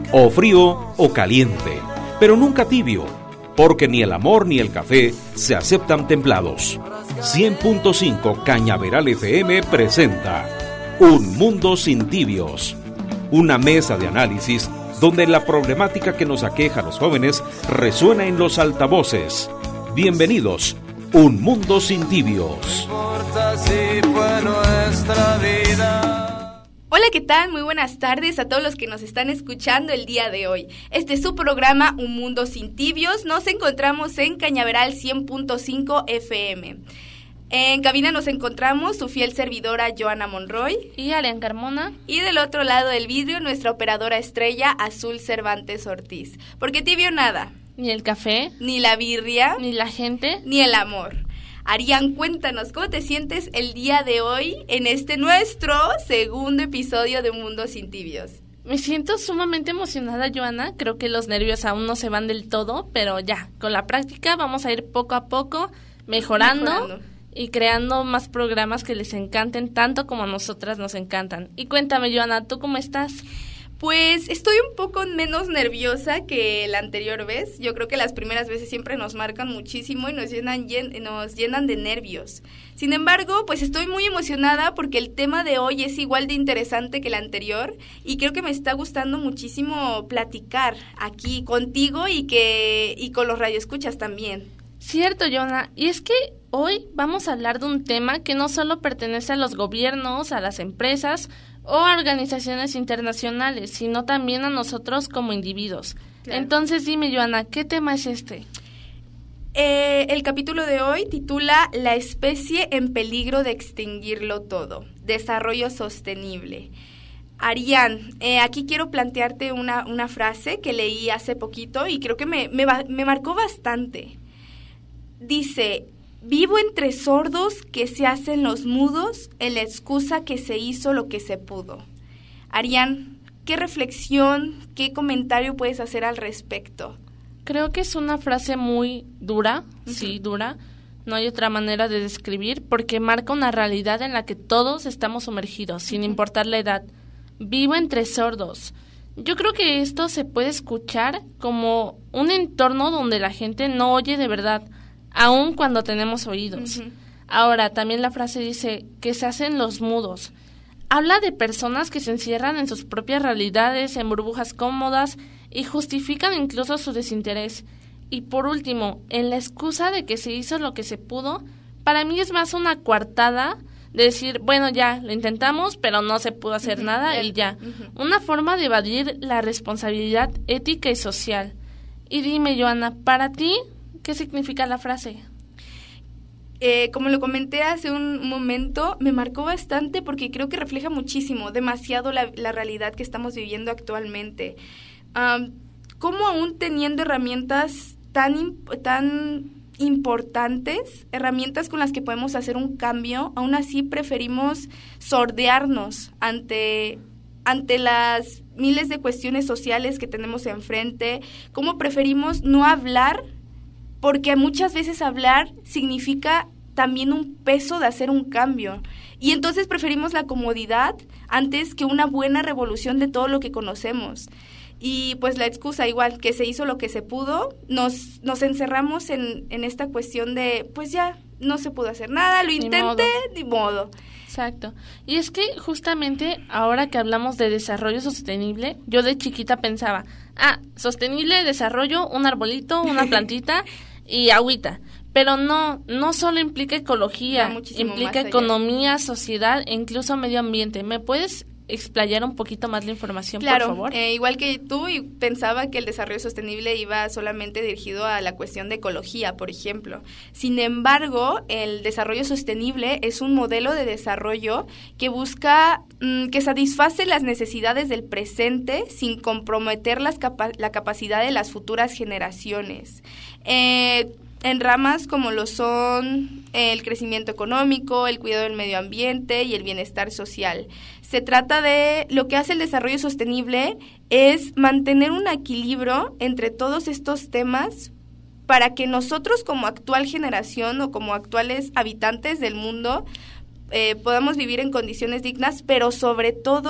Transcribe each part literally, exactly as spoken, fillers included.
o frío o caliente, pero nunca tibio, porque ni el amor ni el café se aceptan templados. cien punto cinco Cañaveral F M presenta Un Mundo Sin Tibios, una mesa de análisis donde la problemática que nos aqueja a los jóvenes resuena en los altavoces. Bienvenidos, Un Mundo Sin Tibios. Hola, ¿qué tal? Muy buenas tardes a todos los que nos están escuchando el día de hoy. Este es su programa Un Mundo Sin Tibios. Nos encontramos en Cañaveral cien punto cinco F M. En cabina nos encontramos su fiel servidora Joana Monroy y Alian Carmona, y del otro lado del vidrio nuestra operadora estrella Azul Cervantes Ortiz. Porque tibio nada. Ni el café, ni la birria, ni la gente, ni el amor. Arián, cuéntanos, ¿cómo te sientes el día de hoy en este nuestro segundo episodio de Un Mundo Sin Tibios? Me siento sumamente emocionada, Joana. Creo que los nervios aún no se van del todo, pero ya, con la práctica vamos a ir poco a poco mejorando, mejorando. y creando más programas que les encanten tanto como a nosotras nos encantan. Y cuéntame, Joana, ¿tú cómo estás? Pues estoy un poco menos nerviosa que la anterior vez. Yo creo que las primeras veces siempre nos marcan muchísimo y nos llenan, llen, nos llenan de nervios. Sin embargo, pues estoy muy emocionada porque el tema de hoy es igual de interesante que el anterior y creo que me está gustando muchísimo platicar aquí contigo y que y con los radioescuchas también. Cierto, Joana, y es que hoy vamos a hablar de un tema que no solo pertenece a los gobiernos, a las empresas o a organizaciones internacionales, sino también a nosotros como individuos. Claro. Entonces dime, Joana, ¿qué tema es este? Eh, el capítulo de hoy titula La especie en peligro de extinguirlo todo, desarrollo sostenible. Arián, eh, aquí quiero plantearte una, una frase que leí hace poquito y creo que me, me, me marcó bastante. Dice: vivo entre sordos que se hacen los mudos en la excusa que se hizo lo que se pudo. Arián, ¿qué reflexión, qué comentario puedes hacer al respecto? Creo que es una frase muy dura, uh-huh. sí, dura. No hay otra manera de describir porque marca una realidad en la que todos estamos sumergidos, sin uh-huh. importar la edad. Vivo entre sordos. Yo creo que esto se puede escuchar como un entorno donde la gente no oye de verdad, aun cuando tenemos oídos. Uh-huh. Ahora, también la frase dice que se hacen los mudos. Habla de personas que se encierran en sus propias realidades, en burbujas cómodas y justifican incluso su desinterés. Y por último, en la excusa de que se hizo lo que se pudo, para mí es más una coartada de decir, bueno, ya, lo intentamos, pero no se pudo hacer uh-huh. nada y ya. Uh-huh. Una forma de evadir la responsabilidad ética y social. Y dime, Joana, para ti, ¿qué significa la frase? Eh, como lo comenté hace un momento, me marcó bastante porque creo que refleja muchísimo, demasiado la, la realidad que estamos viviendo actualmente. Um, ¿Cómo aún teniendo herramientas tan, tan importantes, herramientas con las que podemos hacer un cambio, aún así preferimos sordearnos ante, ante las miles de cuestiones sociales que tenemos enfrente? ¿Cómo preferimos no hablar? Porque muchas veces hablar significa también un peso de hacer un cambio. Y entonces preferimos la comodidad antes que una buena revolución de todo lo que conocemos. Y pues la excusa, igual, que se hizo lo que se pudo, nos, nos encerramos en, en esta cuestión de, pues ya, no se pudo hacer nada, lo intenté, ni modo. Exacto. Y es que justamente ahora que hablamos de desarrollo sostenible, yo de chiquita pensaba, ah, sostenible, desarrollo, un arbolito, una plantita y agüita. Pero no, no solo implica ecología, implica economía, sociedad e incluso medio ambiente. ¿Me puedes explayar un poquito más la información, claro, por favor? Eh, igual que tú, y pensaba que el desarrollo sostenible iba solamente dirigido a la cuestión de ecología, por ejemplo. Sin embargo, el desarrollo sostenible es un modelo de desarrollo que busca, mmm, que satisface las necesidades del presente sin comprometer las capa- la capacidad de las futuras generaciones. Eh, en ramas como lo son el crecimiento económico, el cuidado del medio ambiente y el bienestar social. Se trata de, lo que hace el desarrollo sostenible es mantener un equilibrio entre todos estos temas para que nosotros como actual generación o como actuales habitantes del mundo eh, podamos vivir en condiciones dignas, pero sobre todo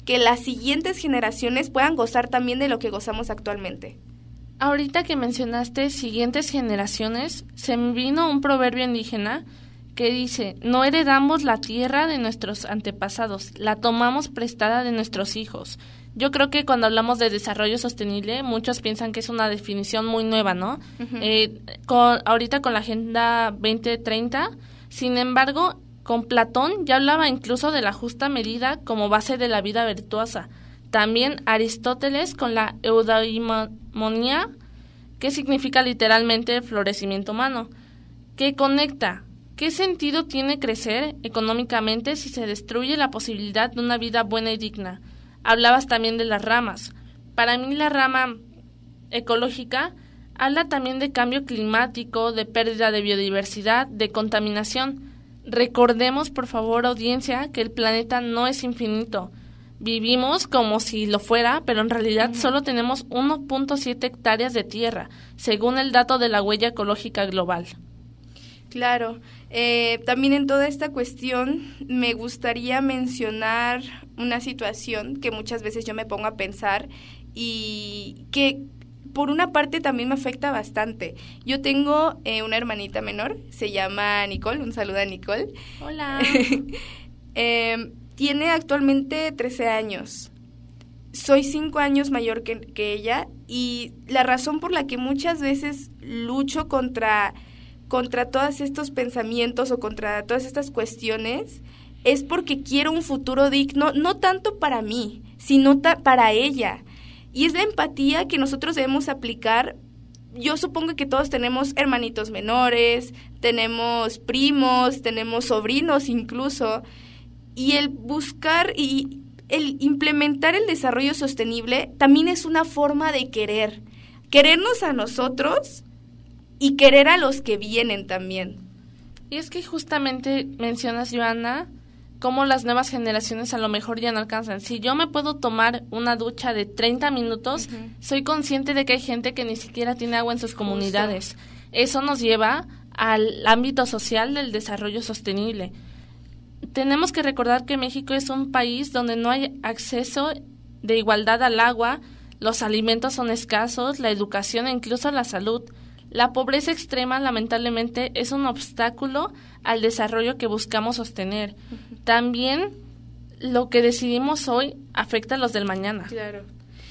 que las siguientes generaciones puedan gozar también de lo que gozamos actualmente. Ahorita que mencionaste siguientes generaciones, se me vino un proverbio indígena que dice, no heredamos la tierra de nuestros antepasados, la tomamos prestada de nuestros hijos. Yo creo que cuando hablamos de desarrollo sostenible, muchos piensan que es una definición muy nueva, ¿no? Uh-huh. Eh, con, ahorita con la Agenda veinte treinta, sin embargo, con Platón ya hablaba incluso de la justa medida como base de la vida virtuosa. También Aristóteles con la eudaimonía, que significa literalmente florecimiento humano, que conecta. ¿Qué sentido tiene crecer económicamente si se destruye la posibilidad de una vida buena y digna? Hablabas también de las ramas. Para mí la rama ecológica habla también de cambio climático, de pérdida de biodiversidad, de contaminación. Recordemos, por favor, audiencia, que el planeta no es infinito. Vivimos como si lo fuera, pero en realidad uh-huh. solo tenemos uno punto siete hectáreas de tierra, según el dato de la huella ecológica global. Claro. Eh, también en toda esta cuestión me gustaría mencionar una situación que muchas veces yo me pongo a pensar y que por una parte también me afecta bastante. Yo tengo eh, una hermanita menor, se llama Nicole, un saludo a Nicole. Hola. eh, tiene actualmente trece años. Soy cinco años mayor que, que ella y la razón por la que muchas veces lucho contra... contra todos estos pensamientos o contra todas estas cuestiones, es porque quiero un futuro digno, no tanto para mí, sino ta- para ella. Y es la empatía que nosotros debemos aplicar. Yo supongo que todos tenemos hermanitos menores, tenemos primos, tenemos sobrinos incluso, y el buscar y el implementar el desarrollo sostenible también es una forma de querer, querernos a nosotros y querer a los que vienen también. Y es que justamente mencionas, Joana, cómo las nuevas generaciones a lo mejor ya no alcanzan. Si yo me puedo tomar una ducha de treinta minutos, uh-huh. soy consciente de que hay gente que ni siquiera tiene agua en sus comunidades. Justo. Eso nos lleva al ámbito social del desarrollo sostenible. Tenemos que recordar que México es un país donde no hay acceso de igualdad al agua, los alimentos son escasos, la educación e incluso la salud. La pobreza extrema, lamentablemente, es un obstáculo al desarrollo que buscamos sostener. Uh-huh. También lo que decidimos hoy afecta a los del mañana. Claro.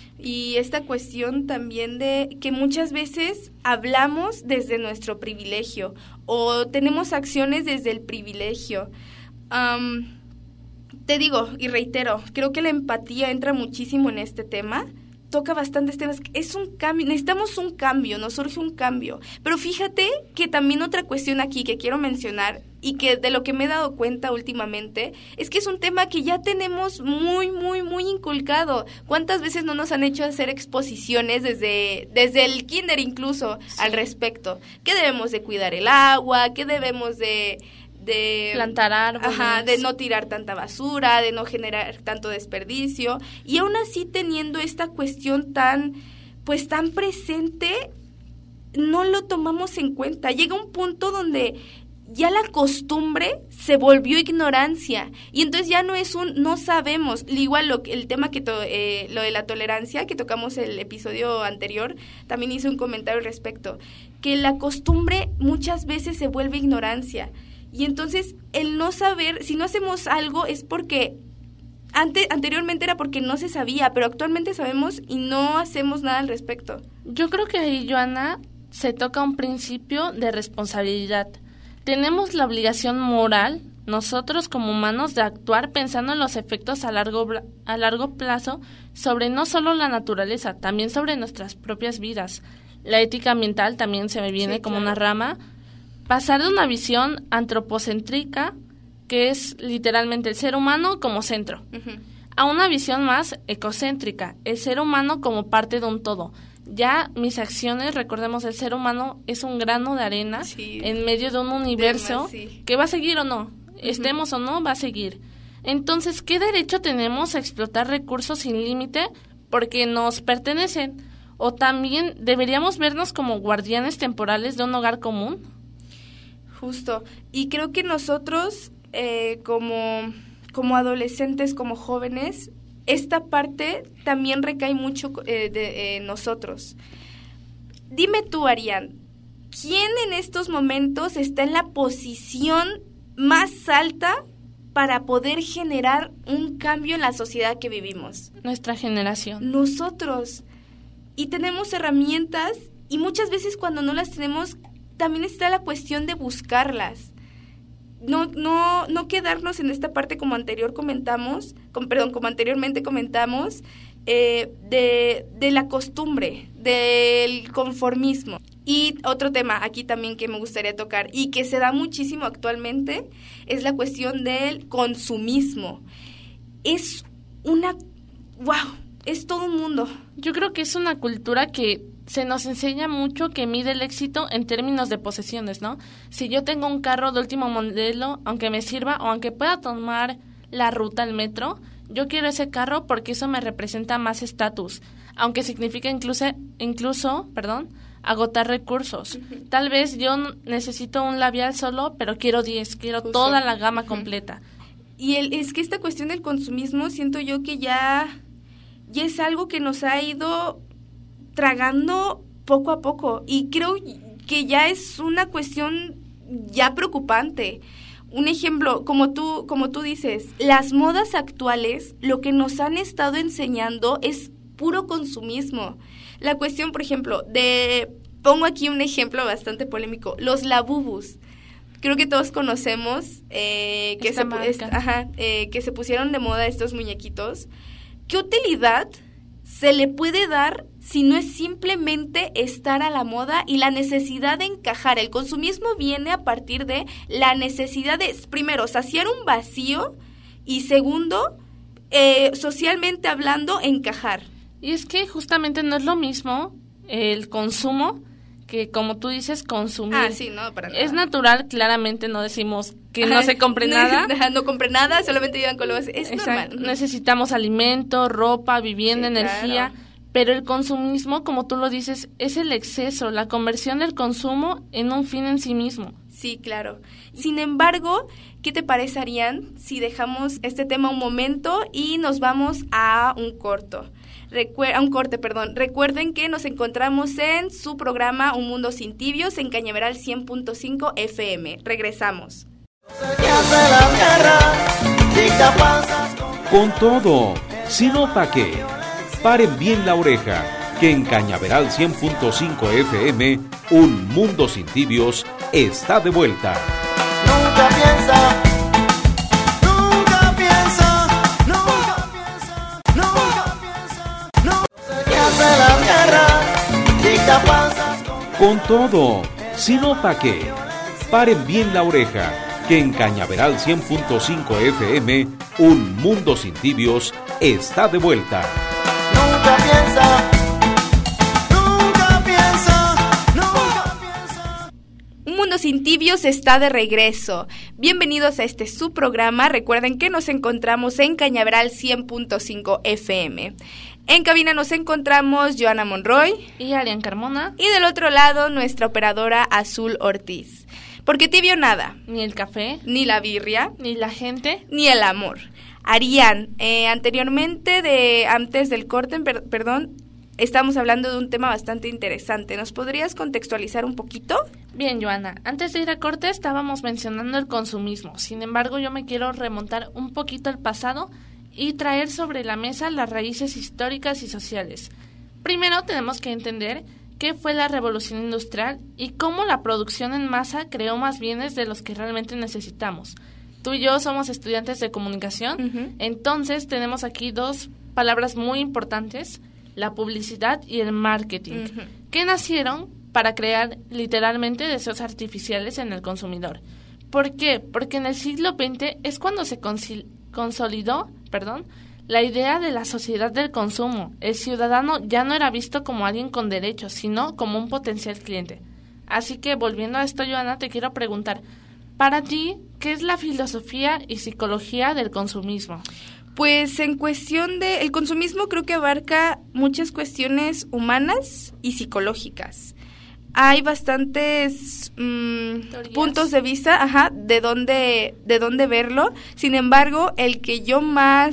Y esta cuestión también de que muchas veces hablamos desde nuestro privilegio o tenemos acciones desde el privilegio. Um, te digo y reitero, creo que la empatía entra muchísimo en este tema. Toca bastantes temas, es un cambio, necesitamos un cambio, nos surge un cambio, pero fíjate que también otra cuestión aquí que quiero mencionar y que de lo que me he dado cuenta últimamente es que es un tema que ya tenemos muy, muy, muy inculcado. ¿Cuántas veces no nos han hecho hacer exposiciones desde, desde el kinder incluso sí. al respecto? Que debemos de cuidar el agua, que debemos de... de plantar árboles, ajá, de no tirar tanta basura, de no generar tanto desperdicio, y aún así teniendo esta cuestión tan, pues tan presente, no lo tomamos en cuenta. Llega un punto donde ya la costumbre se volvió ignorancia, y entonces ya no es un no sabemos. Igual lo, el tema que to, eh, lo de la tolerancia que tocamos el episodio anterior, también hice un comentario al respecto, que la costumbre muchas veces se vuelve ignorancia. Y entonces el no saber, si no hacemos algo es porque ante, anteriormente era porque no se sabía, pero actualmente sabemos y no hacemos nada al respecto. Yo creo que ahí, Joana, se toca un principio de responsabilidad. Tenemos la obligación moral, nosotros como humanos, de actuar pensando en los efectos a largo, a largo plazo sobre no solo la naturaleza, también sobre nuestras propias vidas. La ética ambiental también se me viene sí, como claro. una rama. Pasar de una visión antropocéntrica, que es literalmente el ser humano como centro, uh-huh. a una visión más ecocéntrica, el ser humano como parte de un todo. Ya mis acciones, recordemos, el ser humano es un grano de arena sí. en medio de un universo de más, sí. que va a seguir o no, uh-huh. estemos o no, va a seguir. Entonces, ¿qué derecho tenemos a explotar recursos sin límite porque nos pertenecen? ¿O también deberíamos vernos como guardianes temporales de un hogar común? Justo, y creo que nosotros eh, como, como adolescentes, como jóvenes, esta parte también recae mucho eh, de eh, nosotros. Dime tú, Arián, ¿quién en estos momentos está en la posición más alta para poder generar un cambio en la sociedad que vivimos? Nuestra generación. Nosotros. Y tenemos herramientas, y muchas veces cuando no las tenemos, también está la cuestión de buscarlas. No, no, no quedarnos en esta parte como anterior comentamos, con, perdón, como anteriormente comentamos, eh, de, de la costumbre, del conformismo. Y otro tema aquí también que me gustaría tocar y que se da muchísimo actualmente es la cuestión del consumismo. Es una... ¡wow! Es todo un mundo. Yo creo que es una cultura que se nos enseña mucho que mide el éxito en términos de posesiones, ¿no? Si yo tengo un carro de último modelo, aunque me sirva o aunque pueda tomar la ruta al metro, yo quiero ese carro porque eso me representa más estatus, aunque significa incluso, incluso, perdón, agotar recursos. Uh-huh. Tal vez yo necesito un labial solo, pero quiero diez, quiero Justo. toda la gama uh-huh. completa. Y el, es que esta cuestión del consumismo siento yo que ya, ya es algo que nos ha ido tragando poco a poco, y creo que ya es una cuestión ya preocupante. Un ejemplo, como tú, como tú dices, las modas actuales lo que nos han estado enseñando es puro consumismo. La cuestión, por ejemplo, de, pongo aquí un ejemplo bastante polémico, los labubus. Creo que todos conocemos eh, que, se, est, ajá, eh, que se pusieron de moda estos muñequitos. ¿Qué utilidad se le puede dar si no es simplemente estar a la moda y la necesidad de encajar? El consumismo viene a partir de la necesidad de, primero, saciar un vacío y segundo, eh, socialmente hablando, encajar. Y es que justamente no es lo mismo el consumo que, como tú dices, consumir. Ah, sí, no, para nada. Es natural, claramente no decimos que no se compre no, nada. No, no compre nada, solamente llevan con lo básico. Es Exacto. normal. Necesitamos alimento, ropa, vivienda, sí, energía. Claro. Pero el consumismo, como tú lo dices, es el exceso, la conversión del consumo en un fin en sí mismo. Sí, claro. Sin embargo, ¿qué te parece, Arián, si dejamos este tema un momento y nos vamos a un corto? Recuer- a un corte, perdón. Recuerden que nos encontramos en su programa Un Mundo Sin Tibios en Cañaveral cien punto cinco F M. Regresamos. Con todo, si no, ¿pa' qué? Paren bien la oreja, que en Cañaveral cien punto cinco F M, Un Mundo Sin Tibios está de vuelta. Nunca piensa, nunca piensa, nunca piensa, nunca piensa, no sé qué hace la tierra, dicta pasas con todo, si no, ¿pa' qué? Paren bien la oreja, que en Cañaveral cien punto cinco F M, Un Mundo Sin Tibios está de vuelta. Nunca piensa, nunca piensa, nunca piensa. Un Mundo Sin Tibios está de regreso. Bienvenidos a este su programa. Recuerden que nos encontramos en Cañaveral cien punto cinco F M. En cabina nos encontramos Joana Monroy y Arián Carmona. Y del otro lado nuestra operadora Azul Ortiz. Porque tibio nada. Ni el café. Ni la birria. Ni la gente. Ni el amor. Arián, eh, anteriormente, de antes del corte, per, perdón, estamos hablando de un tema bastante interesante. ¿Nos podrías contextualizar un poquito? Bien, Joana. Antes de ir a corte estábamos mencionando el consumismo. Sin embargo, yo me quiero remontar un poquito al pasado y traer sobre la mesa las raíces históricas y sociales. Primero tenemos que entender qué fue la revolución industrial y cómo la producción en masa creó más bienes de los que realmente necesitamos. Tú y yo somos estudiantes de comunicación, uh-huh. Entonces tenemos aquí dos palabras muy importantes, la publicidad y el marketing, uh-huh. que nacieron para crear literalmente deseos artificiales en el consumidor. ¿Por qué? Porque en el siglo veinte es cuando se consil- consolidó, perdón, la idea de la sociedad del consumo. El ciudadano ya no era visto como alguien con derechos, sino como un potencial cliente. Así que, volviendo a esto, Joana, te quiero preguntar, para ti, ¿qué es la filosofía y psicología del consumismo? Pues en cuestión de... El consumismo creo que abarca muchas cuestiones humanas y psicológicas. Hay bastantes mmm, puntos de vista, ajá, de dónde, de dónde verlo. Sin embargo, el que yo más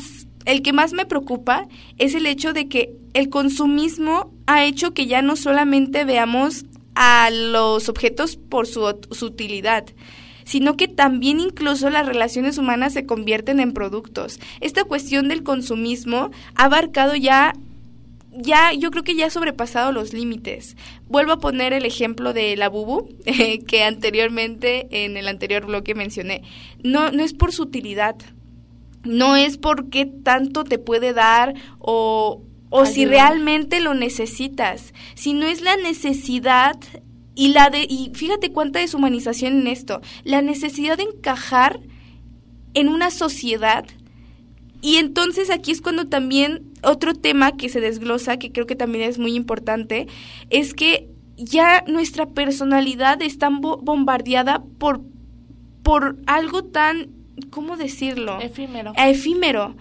el que más me preocupa es el hecho de que el consumismo ha hecho que ya no solamente veamos a los objetos por su, su utilidad, sino que también incluso las relaciones humanas se convierten en productos. Esta cuestión del consumismo ha abarcado ya, ya yo creo que ya ha sobrepasado los límites. Vuelvo a poner el ejemplo de la bubu, eh, que anteriormente, en el anterior bloque mencioné. No, no es por su utilidad, no es por qué tanto te puede dar o, o si realmente lo necesitas, sino es la necesidad. Y la de y fíjate cuánta deshumanización en esto, la necesidad de encajar en una sociedad. Y entonces aquí es cuando también otro tema que se desglosa, que creo que también es muy importante, es que ya nuestra personalidad está bo- bombardeada por, por algo tan, ¿cómo decirlo? Efímero. Efímero.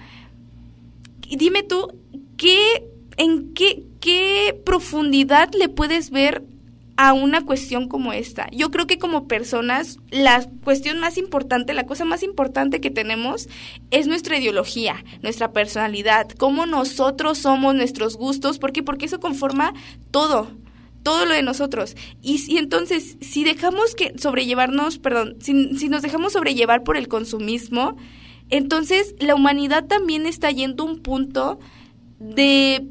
Y dime tú, ¿qué, en qué, qué profundidad le puedes ver a una cuestión como esta? Yo creo que como personas la cuestión más importante, la cosa más importante que tenemos es nuestra ideología, nuestra personalidad, cómo nosotros somos, nuestros gustos. ¿Por qué? Porque eso conforma todo, todo lo de nosotros. Y, y entonces, si dejamos que sobrellevarnos, perdón, si, si nos dejamos sobrellevar por el consumismo, entonces la humanidad también está yendo a un punto de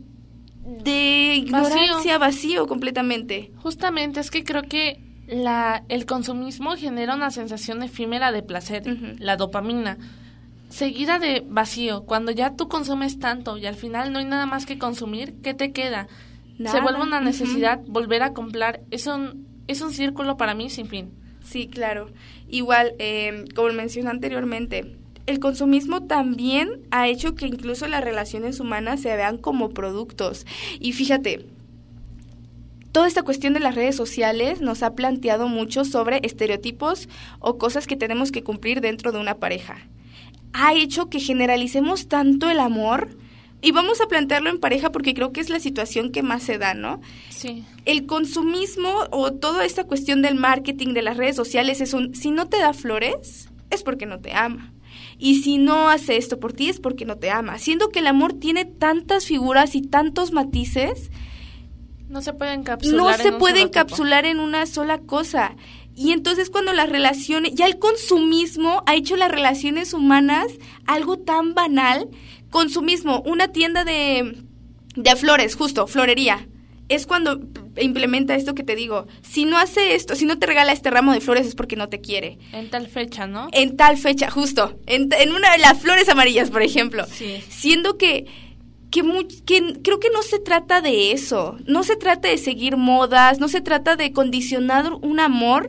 de ignorancia, vacío. vacío completamente. Justamente, es que creo que la el consumismo genera una sensación efímera de placer, uh-huh. la dopamina, seguida de vacío. Cuando ya tú consumes tanto y al final no hay nada más que consumir, ¿qué te queda? Nada. Se vuelve una necesidad, uh-huh. volver a comprar. Es un, es un círculo para mí sin fin. Sí, claro. Igual, eh, como mencioné anteriormente, el consumismo también ha hecho que incluso las relaciones humanas se vean como productos. Y fíjate, toda esta cuestión de las redes sociales nos ha planteado mucho sobre estereotipos o cosas que tenemos que cumplir dentro de una pareja. Ha hecho que generalicemos tanto el amor, y vamos a plantearlo en pareja porque creo que es la situación que más se da, ¿no? Sí. El consumismo o toda esta cuestión del marketing de las redes sociales es un, si no te da flores, es porque no te ama. Y si no hace esto por ti es porque no te ama. Siendo que el amor tiene tantas figuras y tantos matices, no se puede encapsular, no en se un puede solo encapsular tipo. en una sola cosa. Y entonces cuando las relaciones, ya el consumismo ha hecho las relaciones humanas algo tan banal. Consumismo, una tienda de, de flores, justo, florería. Es cuando implementa esto que te digo. Si no hace esto, si no te regala este ramo de flores es porque no te quiere. En tal fecha, ¿no? En tal fecha, justo. En, en una de las flores amarillas, por ejemplo. Sí. Siendo que, que, muy, que creo que no se trata de eso. No se trata de seguir modas, no se trata de condicionar un amor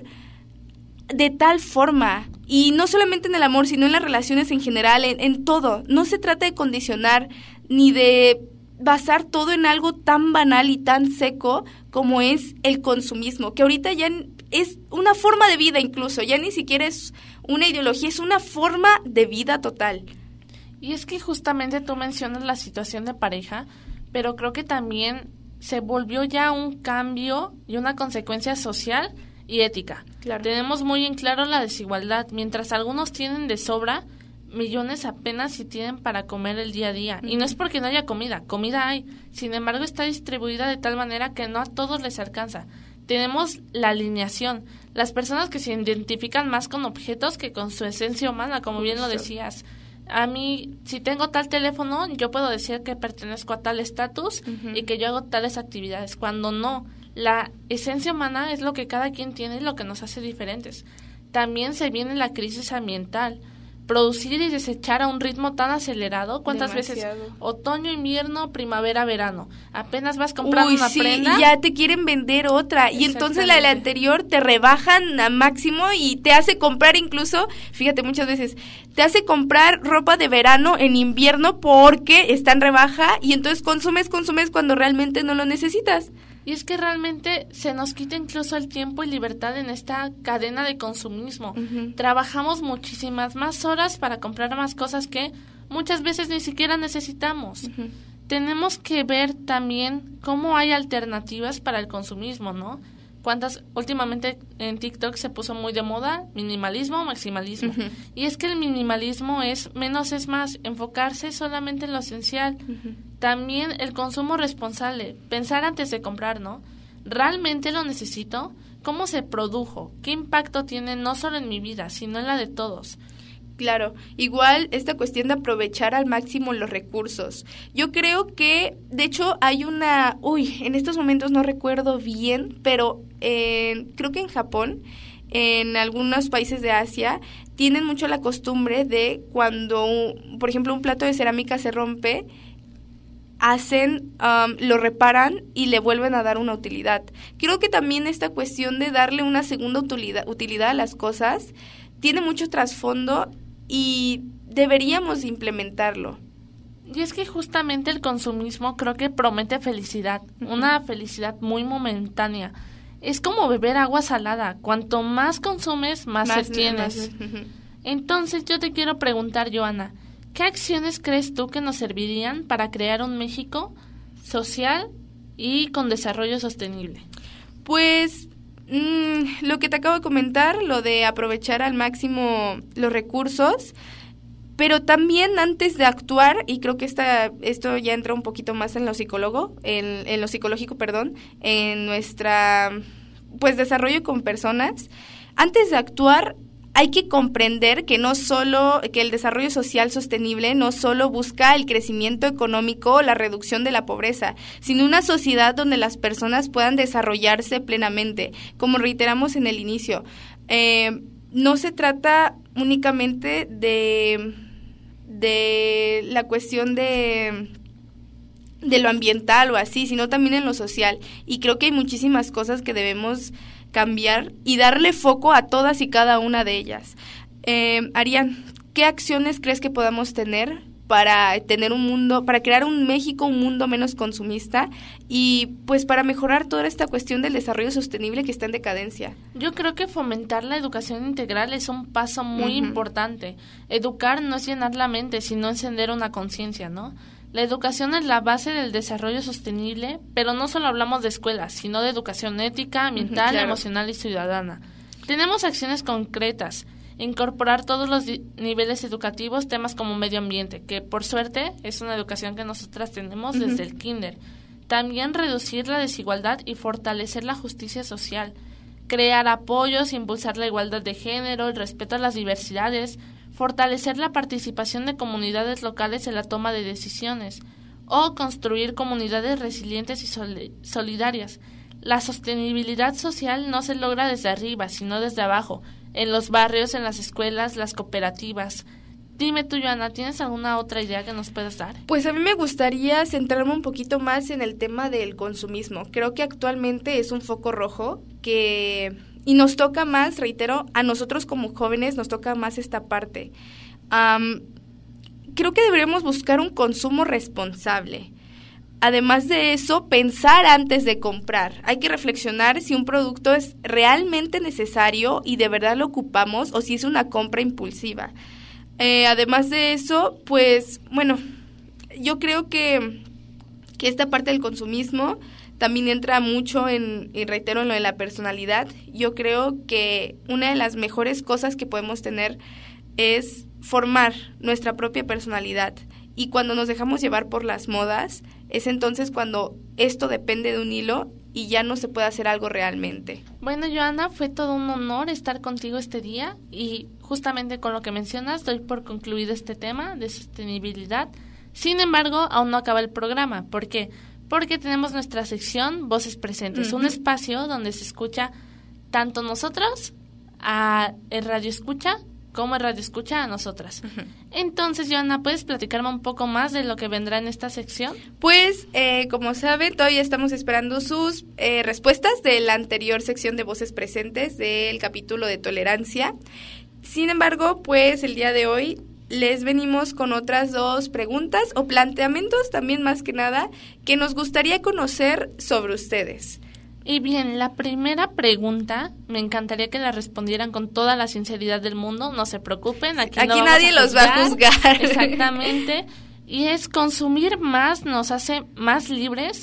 de tal forma. Y no solamente en el amor, sino en las relaciones en general, en, en todo. No se trata de condicionar ni de basar todo en algo tan banal y tan seco como es el consumismo, que ahorita ya es una forma de vida incluso, ya ni siquiera es una ideología, es una forma de vida total. Y es que justamente tú mencionas la situación de pareja, pero creo que también se volvió ya un cambio y una consecuencia social y ética. Claro. Tenemos muy en claro la desigualdad. Mientras algunos tienen de sobra, millones apenas si tienen para comer el día a día. Uh-huh. Y no es porque no haya comida, comida hay. Sin embargo, está distribuida de tal manera que no a todos les alcanza. Tenemos la alineación. Las personas que se identifican más con objetos que con su esencia humana, como bien lo decías. A mí, si tengo tal teléfono, yo puedo decir que pertenezco a tal estatus uh-huh. y que yo hago tales actividades. Cuando no, la esencia humana es lo que cada quien tiene y lo que nos hace diferentes. También se viene la crisis ambiental. Producir y desechar a un ritmo tan acelerado. ¿Cuántas Demasiado. veces? Otoño, invierno, primavera, verano. Apenas vas comprando Uy, una sí, prenda. Y ya te quieren vender otra. Y entonces la, la anterior te rebajan a máximo y te hace comprar incluso, fíjate, muchas veces, te hace comprar ropa de verano en invierno porque está en rebaja y entonces consumes, consumes cuando realmente no lo necesitas. Y es que realmente se nos quita incluso el tiempo y libertad en esta cadena de consumismo. Uh-huh. Trabajamos muchísimas más horas para comprar más cosas que muchas veces ni siquiera necesitamos. Uh-huh. Tenemos que ver también cómo hay alternativas para el consumismo, ¿no? ¿Cuántas? Últimamente en TikTok se puso muy de moda minimalismo o maximalismo. Uh-huh. Y es que el minimalismo es menos es más, enfocarse solamente en lo esencial. Uh-huh. También el consumo responsable, pensar antes de comprar, ¿no? ¿Realmente lo necesito? ¿Cómo se produjo? ¿Qué impacto tiene no solo en mi vida, sino en la de todos? Claro, igual esta cuestión de aprovechar al máximo los recursos. Yo creo que, de hecho, hay una... Uy, en estos momentos no recuerdo bien, pero eh, creo que en Japón, en algunos países de Asia, tienen mucho la costumbre de cuando, por ejemplo, un plato de cerámica se rompe, hacen, um, lo reparan y le vuelven a dar una utilidad. Creo que también esta cuestión de darle una segunda utilidad, utilidad a las cosas tiene mucho trasfondo y deberíamos implementarlo. Y es que justamente el consumismo creo que promete felicidad, uh-huh. una felicidad muy momentánea. Es como beber agua salada, cuanto más consumes, más, más tienes. Más, uh-huh. Entonces yo te quiero preguntar, Joana, ¿qué acciones crees tú que nos servirían para crear un México social y con desarrollo sostenible? Pues Mm, lo que te acabo de comentar, lo de aprovechar al máximo los recursos, pero también antes de actuar, y creo que esta, esto ya entra un poquito más en lo psicólogo, en, en lo psicológico, perdón, en nuestra pues desarrollo con personas, antes de actuar hay que comprender que no solo, que el desarrollo social sostenible no solo busca el crecimiento económico o la reducción de la pobreza, sino una sociedad donde las personas puedan desarrollarse plenamente. Como reiteramos en el inicio, eh, no se trata únicamente de, de la cuestión de... de lo ambiental o así, sino también en lo social. Y creo que hay muchísimas cosas que debemos cambiar y darle foco a todas y cada una de ellas. Eh, Arián, ¿qué acciones crees que podamos tener para tener un mundo, para crear un México, un mundo menos consumista y pues para mejorar toda esta cuestión del desarrollo sostenible que está en decadencia? Yo creo que fomentar la educación integral es un paso muy uh-huh. importante. Educar no es llenar la mente, sino encender una conciencia, ¿no? La educación es la base del desarrollo sostenible, pero no solo hablamos de escuelas, sino de educación ética, ambiental, claro. emocional y ciudadana. Tenemos acciones concretas, incorporar todos los di- niveles educativos temas como medio ambiente, que por suerte es una educación que nosotras tenemos uh-huh. desde el kinder. También reducir la desigualdad y fortalecer la justicia social, crear apoyos, impulsar la igualdad de género, el respeto a las diversidades, fortalecer la participación de comunidades locales en la toma de decisiones o construir comunidades resilientes y sol- solidarias. La sostenibilidad social no se logra desde arriba, sino desde abajo, en los barrios, en las escuelas, las cooperativas. Dime tú, Joana, ¿tienes alguna otra idea que nos puedas dar? Pues a mí me gustaría centrarme un poquito más en el tema del consumismo. Creo que actualmente es un foco rojo que... Y nos toca más, reitero, a nosotros como jóvenes nos toca más esta parte. Um, creo que deberíamos buscar un consumo responsable. Además de eso, pensar antes de comprar. Hay que reflexionar si un producto es realmente necesario y de verdad lo ocupamos o si es una compra impulsiva. Eh, además de eso, pues, bueno, yo creo que, que esta parte del consumismo también entra mucho en, y reitero, en lo de la personalidad. Yo creo que una de las mejores cosas que podemos tener es formar nuestra propia personalidad. Y cuando nos dejamos llevar por las modas, es entonces cuando esto depende de un hilo y ya no se puede hacer algo realmente. Bueno, Joana, fue todo un honor estar contigo este día y justamente con lo que mencionas doy por concluido este tema de sostenibilidad. Sin embargo, aún no acaba el programa. ¿Por qué? Porque tenemos nuestra sección Voces Presentes, uh-huh. un espacio donde se escucha tanto nosotros a el Radio Escucha como el Radio Escucha a nosotras. Uh-huh. Entonces, Joana, ¿puedes platicarme un poco más de lo que vendrá en esta sección? Pues, eh, como saben, todavía estamos esperando sus eh, respuestas de la anterior sección de Voces Presentes del capítulo de tolerancia. Sin embargo, pues el día de hoy les venimos con otras dos preguntas o planteamientos también más que nada que nos gustaría conocer sobre ustedes. Y bien, la primera pregunta me encantaría que la respondieran con toda la sinceridad del mundo, no se preocupen, aquí, aquí no nadie los va a juzgar. Exactamente, y es ¿consumir más nos hace más libres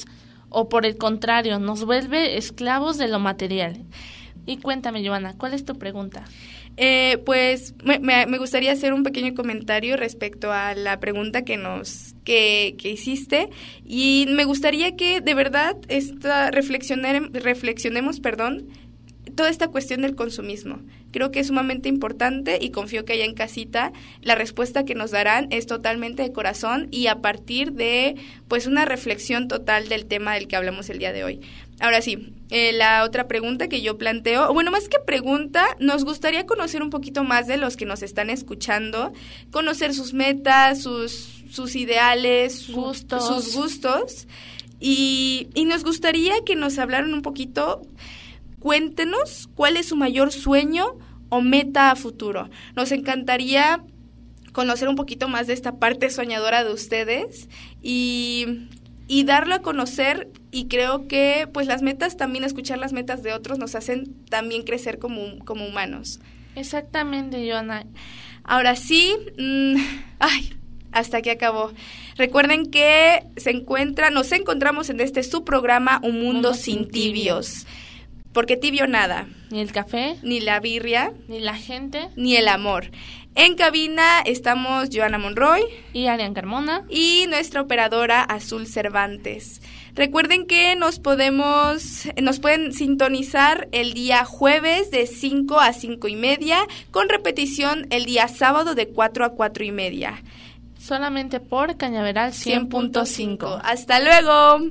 o por el contrario, nos vuelve esclavos de lo material. Y cuéntame, Joana, ¿cuál es tu pregunta? Eh, pues me, me gustaría hacer un pequeño comentario respecto a la pregunta que nos que, que hiciste, y me gustaría que de verdad esta reflexionar, reflexionemos, perdón, toda esta cuestión del consumismo. Creo que es sumamente importante y confío que allá en casita la respuesta que nos darán es totalmente de corazón y a partir de pues una reflexión total del tema del que hablamos el día de hoy. Ahora sí, eh, la otra pregunta que yo planteo, bueno, más que pregunta, nos gustaría conocer un poquito más de los que nos están escuchando, conocer sus metas, sus, sus ideales, su, gustos. sus gustos, y, y nos gustaría que nos hablaran un poquito. Cuéntenos cuál es su mayor sueño o meta a futuro. Nos encantaría conocer un poquito más de esta parte soñadora de ustedes y, y darlo a conocer, y creo que pues las metas, también escuchar las metas de otros nos hacen también crecer como, como humanos. Exactamente, Joana. Ahora sí, mmm, ay, hasta aquí acabó. Recuerden que se encuentra, nos encontramos en este su programa Un Mundo, Mundo sin tibios. tibios. Porque tibio nada. Ni el café. Ni la birria. Ni la gente. Ni el amor. En cabina estamos Joana Monroy. Y Arián Carmona. Y nuestra operadora Azul Cervantes. Recuerden que nos podemos, nos pueden sintonizar el día jueves de cinco a cinco y media, con repetición el día sábado de cuatro a cuatro y media. Solamente por Cañaveral cien punto cinco. Hasta luego.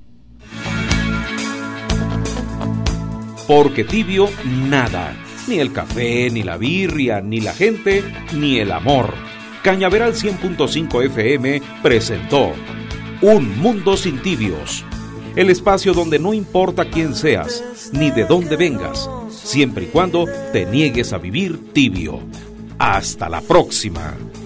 Porque tibio, nada. Ni el café, ni la birria, ni la gente, ni el amor. Cañaveral cien punto cinco F M presentó Un Mundo sin Tibios. El espacio donde no importa quién seas, ni de dónde vengas, siempre y cuando te niegues a vivir tibio. Hasta la próxima.